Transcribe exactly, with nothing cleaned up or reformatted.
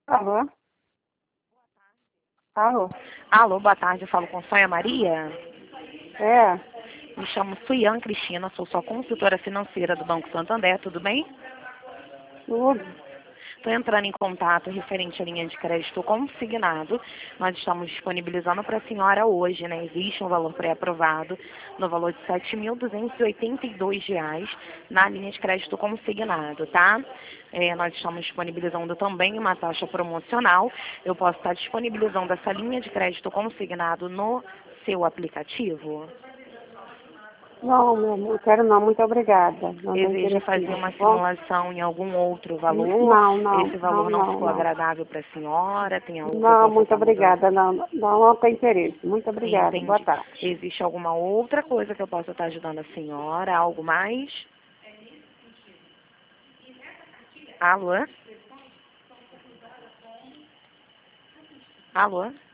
Alô? Alô? Alô, boa tarde, eu falo com Sônia Maria. É, Me chamo Suian Cristina, sou sua consultora financeira do Banco Santander, tudo bem? tudo. Estou entrando em contato referente à linha de crédito consignado. Nós estamos disponibilizando para a senhora hoje, né? Existe um valor pré-aprovado no valor de sete mil duzentos e oitenta e dois reais na linha de crédito consignado, tá? É, nós estamos disponibilizando também uma taxa promocional. Eu posso estar disponibilizando essa linha de crédito consignado no seu aplicativo? Não, meu amor, quero não, muito obrigada. Não tem Deseja interesse fazer não, uma tá bom? simulação em algum outro valor? Não, não, Esse não, valor não não, ficou não. agradável para a senhora? Tem algo que eu Não, possa muito estar mudando? obrigada, não, não, não tem interesse. Muito obrigada, boa Entendi. tarde. Existe alguma outra coisa que eu possa estar ajudando a senhora? Algo mais? Alô? Alô?